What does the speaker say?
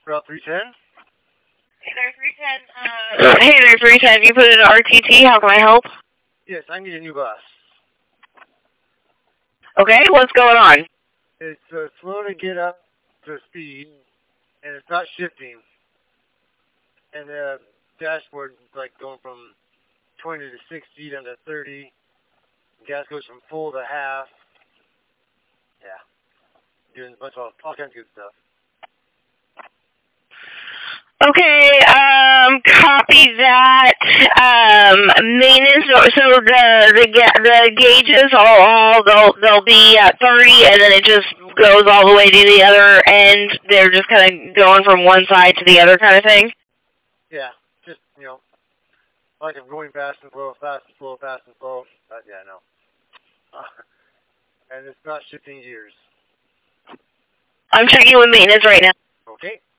Route 310? Hey there, 310. You put in RTT. How can I help? Yes, I need a new bus. Okay, what's going on? It's slow to get up to speed, and it's not shifting. And the dashboard is like going from 20 to 60 down to 30. Gas goes from full to half. Yeah. Doing a bunch of all kinds of good stuff. Okay, copy that. Maintenance. So the gauges they'll be at 30, and then it just goes all the way to the other end. They're just kind of going from one side to the other, kind of thing. Yeah, just like I'm going fast and slow, fast and slow, fast and slow. But yeah, no. And it's not shifting gears. I'm checking with maintenance right now. Okay.